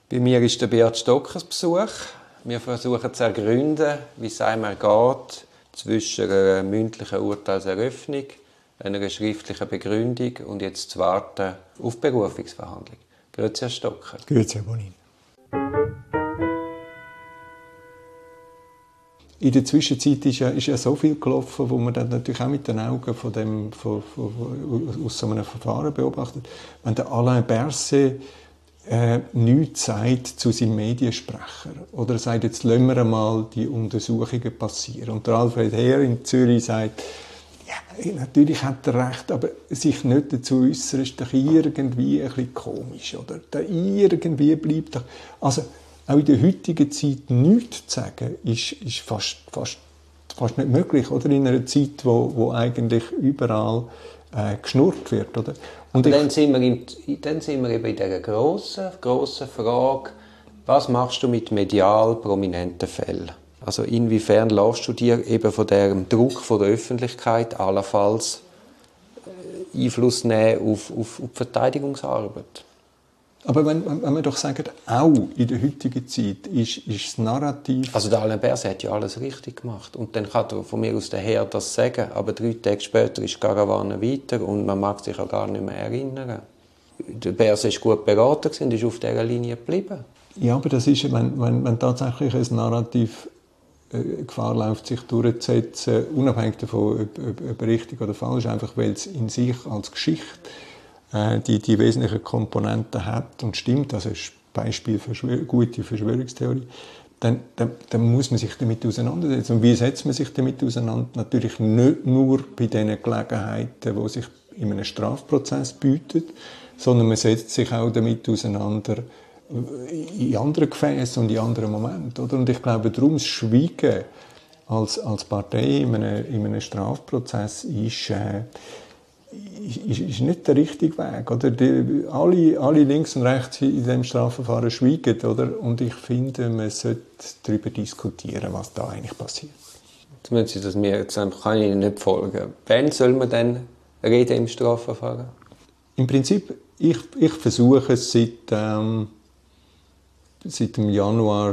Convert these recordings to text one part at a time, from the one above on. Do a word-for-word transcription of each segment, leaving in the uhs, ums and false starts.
Bei mir ist der Beat Stocker Besuch. Wir versuchen zu ergründen, wie es einmal geht, zwischen einer mündlichen Urteilseröffnung, einer schriftlichen Begründung und jetzt zu warten auf die Berufungsverhandlung. Grüezi, Herr Stocker. Grüezi, Herr Bonin. In der Zwischenzeit ist ja, ist ja so viel gelaufen, wo man dann natürlich auch mit den Augen von dem, von, von, von, aus so einem Verfahren beobachtet. Wenn der Alain Berset äh, nichts sagt zu seinem Mediensprecher oder sagt, jetzt lassen wir einmal die Untersuchungen passieren. Und der Alfred Heer in Zürich sagt, ja, natürlich hat er recht, aber sich nicht dazu äußern, ist doch irgendwie ein bisschen komisch. Oder? Da irgendwie bleibt doch... Also, auch in der heutigen Zeit nichts zu sagen, ist, ist fast, fast, fast nicht möglich. Oder? In einer Zeit, wo, wo eigentlich überall äh, geschnurrt wird. Oder? Und Aber ich, dann, sind wir im, dann sind wir eben in dieser grossen, grossen Frage, was machst du mit medial prominenten Fällen? Also inwiefern lässt du dir eben von dem Druck von der Öffentlichkeit allenfalls Einfluss nehmen auf, auf, auf die Verteidigungsarbeit? Aber wenn, wenn wir doch sagen, auch in der heutigen Zeit ist, ist das Narrativ... Also der Alain Berset hat ja alles richtig gemacht. Und dann kann er von mir aus der Herr das sagen. Aber drei Tage später ist die Karawane weiter und man mag sich auch gar nicht mehr erinnern. Der Berset war gut beraten und ist auf dieser Linie geblieben. Ja, aber das ist, wenn, wenn, wenn tatsächlich ein Narrativ äh, Gefahr läuft, sich durchzusetzen, unabhängig davon, ob, ob, ob richtig oder falsch, einfach weil es in sich als Geschichte Die, die wesentlichen Komponenten hat und stimmt, also ein Beispiel für Verschwör- gute Verschwörungstheorie, dann, dann, dann muss man sich damit auseinandersetzen. Und wie setzt man sich damit auseinander? Natürlich nicht nur bei den Gelegenheiten, die sich in einem Strafprozess bieten, sondern man setzt sich auch damit auseinander in anderen Gefäßen und in anderen Momenten. Oder? Und ich glaube, darum das Schweigen als, als Partei in einem, in einem Strafprozess ist... Äh, Ist, ist nicht der richtige Weg. Oder? Die, alle, alle links und rechts in diesem Strafverfahren schweigen. Oder? Und ich finde, man sollte darüber diskutieren, was da eigentlich passiert. Jetzt müssen Sie das mir jetzt kann ich Ihnen nicht folgen. Wann soll man denn reden im Strafverfahren? Im Prinzip, ich, ich versuche es seit, ähm, seit dem Januar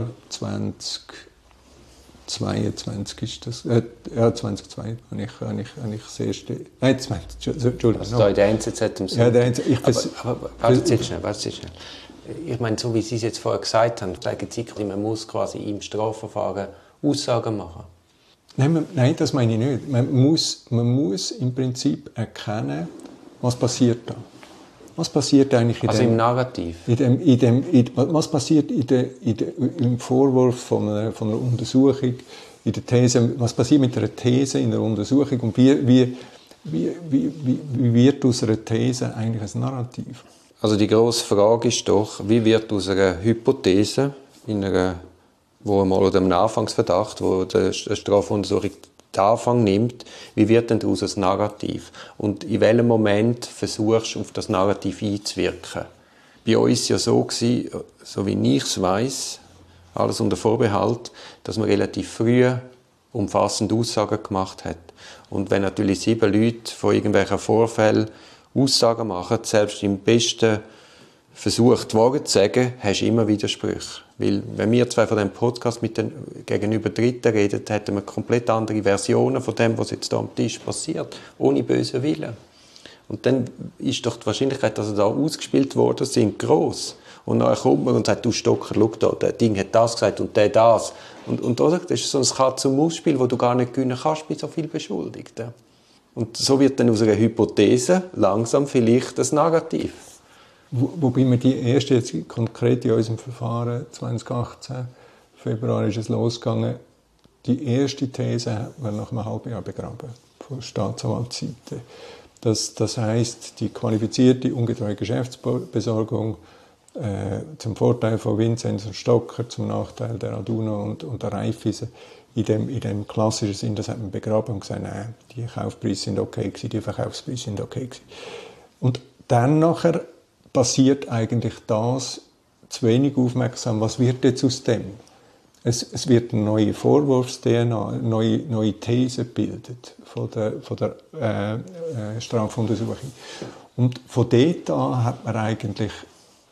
zweitausendzweiundzwanzig ist das, äh, ja, zweitausendzwei habe ich, habe ich, habe ich das erste, nein, Entschuldigung. Also da in der N Z Z im ja, der, ich vers- Aber, aber warten Sie schnell, warten Sie schnell. Ich meine, so wie Sie es jetzt vorher gesagt haben, sagen Sie, man muss quasi im Strafverfahren Aussagen machen. Nein, man, nein, das meine ich nicht. Man muss, man muss im Prinzip erkennen, was passiert da. Was passiert eigentlich in also dem, im Narrativ? In dem, in dem, in, was passiert in der, in der, im Vorwurf von einer, von einer Untersuchung, in der These, was passiert mit einer These in der Untersuchung und wie, wie, wie, wie, wie wird aus einer These eigentlich ein Narrativ? Also die grosse Frage ist doch, wie wird aus einer Hypothese, in einer, wo einmal oder einem Anfangsverdacht, wo die Strafuntersuchung den Anfang nimmt, wie wird denn daraus ein Narrativ? Und in welchem Moment versuchst du, auf das Narrativ einzuwirken? Bei uns war es ja so gewesen, so wie ich es weiss, alles unter Vorbehalt, dass man relativ früh umfassende Aussagen gemacht hat. Und wenn natürlich sieben Leute von irgendwelchen Vorfällen Aussagen machen, selbst im besten Versuch, die Wahrheit zu sagen, hast du immer Widersprüche. Weil, wenn wir zwei von diesem Podcast mit den gegenüber Dritten reden, hätten wir komplett andere Versionen von dem, was jetzt hier am Tisch passiert, ohne bösen Willen. Und dann ist doch die Wahrscheinlichkeit, dass er da ausgespielt worden sind, gross. Und dann kommt man und sagt, du Stocker, schau da, der Ding hat das gesagt und der das. Und, und oder? Das ist so ein Katz-und-Maus-Spiel, wo du gar nicht gewinnen kannst bei so vielen Beschuldigten. Und so wird dann aus einer Hypothese langsam vielleicht das Narrativ. Wo, wobei wir die erste, jetzt konkret in unserem Verfahren zwanzig achtzehn, Februar ist es losgegangen, die erste These hat man nach einem halben Jahr begraben, von Staatsanwaltsseite. Das, das heisst, die qualifizierte, ungetreue Geschäftsbesorgung äh, zum Vorteil von Vinzenz und Stocker, zum Nachteil der Aduno und, und der Raiffeisen, in dem, in dem klassischen Sinn, das hat man begraben und gesagt, nein, die Kaufpreise sind okay gewesen, die Verkaufspreise sind okay gewesen. Und dann nachher passiert eigentlich das zu wenig aufmerksam. Was wird jetzt aus dem? Es, es wird eine neue Vorwurfs-D N A, eine neue, neue These gebildet von der, von der äh, äh, Strafuntersuchung. Und von dort an hat man eigentlich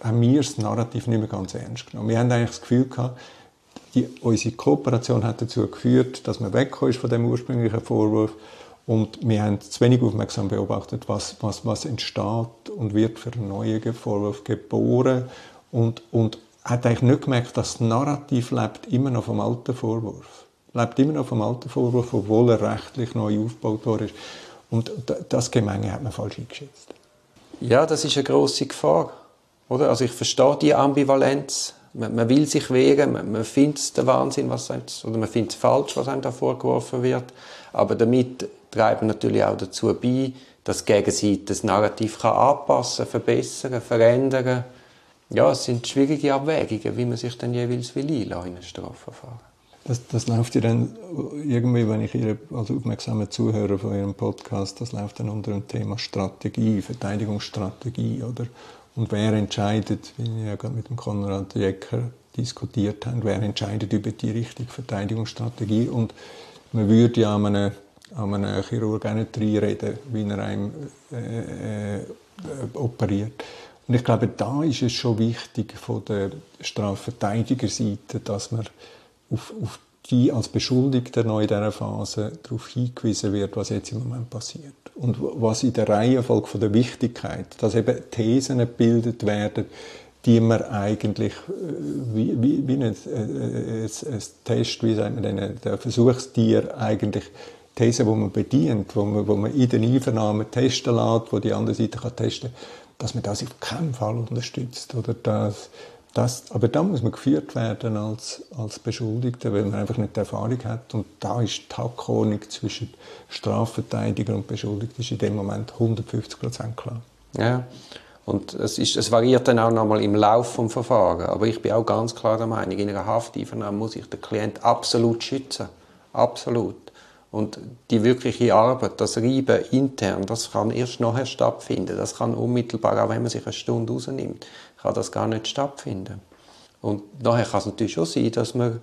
haben wir das Narrativ nicht mehr ganz ernst genommen. Wir haben eigentlich das Gefühl gehabt, die, unsere Kooperation hat dazu geführt, dass man weggekommen ist von dem ursprünglichen Vorwurf und wir haben zu wenig aufmerksam beobachtet, was, was, was entsteht und wird für einen neuen Vorwurf geboren und, und hat eigentlich nicht gemerkt, dass das Narrativ lebt immer noch vom alten Vorwurf. Lebt immer noch vom alten Vorwurf, obwohl er rechtlich neu aufgebaut worden ist. Und das Gemenge hat man falsch eingeschätzt. Ja, das ist eine grosse Gefahr. Oder? Also ich verstehe die Ambivalenz. Man, man will sich wehren, man, man findet es der Wahnsinn, was einem, oder man findet es falsch, was einem da vorgeworfen wird. Aber damit treibt man natürlich auch dazu bei, dass die Gegenseite das Narrativ kann anpassen, verbessern, verändern. Ja, es sind schwierige Abwägungen, wie man sich dann jeweils will einlassen in ein Strafverfahren. Das, das läuft ja dann irgendwie, wenn ich Ihre als aufmerksame Zuhörer von Ihrem Podcast, das läuft dann unter dem Thema Strategie, Verteidigungsstrategie, oder? Und wer entscheidet, wie wir ja gerade mit dem Konrad Jäcker diskutiert haben, wer entscheidet über die richtige Verteidigungsstrategie? Und man würde ja an einem, an einem Chirurg auch nicht reinreden, wie er einem äh, äh, operiert. Und ich glaube, da ist es schon wichtig von der Strafverteidigerseite, dass man auf, auf die als Beschuldigter noch in dieser Phase darauf hingewiesen wird, was jetzt im Moment passiert. Und was in der Reihenfolge von der Wichtigkeit, dass eben Thesen gebildet werden, die man eigentlich, wie, wie, wie ein, ein, ein Test, wie sagt man denn, der Versuchstier eigentlich, Thesen, die man bedient, wo man, wo man in den Einvernahmen testen lässt, wo die andere Seite kann testen kann, dass man das auf keinen Fall unterstützt. Oder das, das, aber da muss man geführt werden als, als Beschuldigter, weil man einfach nicht die Erfahrung hat. Und da ist die Hackordnung zwischen Strafverteidiger und Beschuldigter ist in dem Moment hundertfünfzig Prozent klar. Ja, und es, ist, es variiert dann auch nochmal im Lauf des Verfahrens. Aber ich bin auch ganz klar der Meinung, in einer Hafteinvernahme muss ich den Klient absolut schützen. Absolut. Und die wirkliche Arbeit, das Reiben intern, das kann erst nachher stattfinden. Das kann unmittelbar, auch wenn man sich eine Stunde rausnimmt, kann das gar nicht stattfinden. Und nachher kann es natürlich schon sein, dass man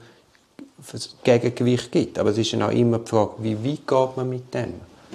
das Gegengewicht gibt. Aber es ist dann auch immer die Frage, wie weit geht man mit dem?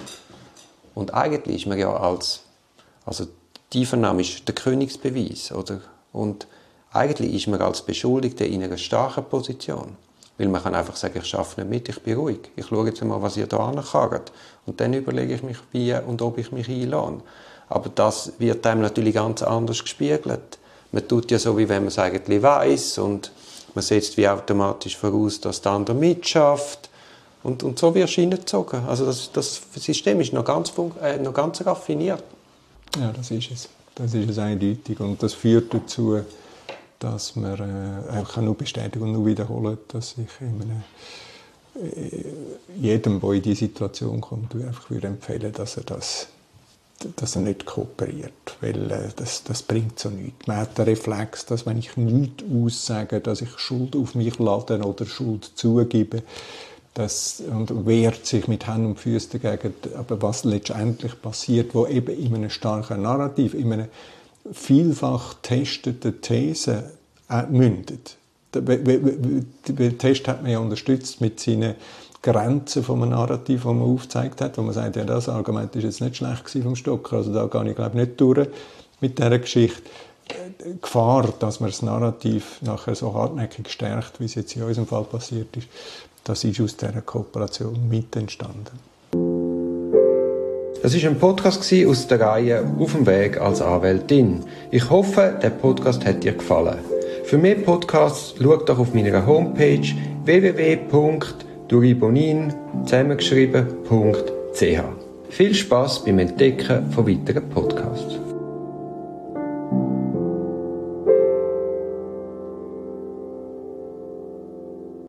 Und eigentlich ist man ja als, also die Vernahme ist der Königsbeweis, oder? Und eigentlich ist man als Beschuldigter in einer starken Position. Weil man kann einfach sagen, ich arbeite nicht mit, ich bin ruhig. Ich schaue jetzt mal, was ihr da ankarrt. Und dann überlege ich mich, wie und ob ich mich einlasse. Aber das wird einem natürlich ganz anders gespiegelt. Man tut ja so, wie wenn man es eigentlich weiss. Und man setzt wie automatisch voraus, dass der andere mitschafft. Und, und so wirst du hineingezogen. Also das, das System ist noch ganz, äh, noch ganz raffiniert. Ja, das ist es. Das ist es eindeutig. Und das führt dazu, dass man äh, einfach nur bestätigen und nur wiederholen, dass ich einem, äh, jedem, der in diese Situation kommt, einfach würde empfehlen, dass er, das, dass er nicht kooperiert, weil äh, das, das bringt so nichts. Man hat den Reflex, dass wenn ich nichts aussage, dass ich Schuld auf mich lade oder Schuld zugebe, das, und wehrt sich mit Händen und Füßen dagegen. Aber was letztendlich passiert, wo eben in einem starken Narrativ, in einem vielfach testete These äh, mündet. Den Test hat man ja unterstützt mit seinen Grenzen vom Narrativ, das man aufgezeigt hat, wo man sagt, ja, das Argument ist jetzt nicht schlecht vom Stocker, also da gehe ich glaube nicht durch mit dieser Geschichte. Die Gefahr, dass man das Narrativ nachher so hartnäckig stärkt, wie es jetzt in unserem Fall passiert ist, das ist aus dieser Kooperation mit entstanden. Das war ein Podcast aus der Reihe «Auf dem Weg als Anwältin». Ich hoffe, der Podcast hat dir gefallen. Für mehr Podcasts schau doch auf meiner Homepage w w w punkt duribonin zusammengeschrieben punkt c h. Viel Spass beim Entdecken von weiteren Podcasts.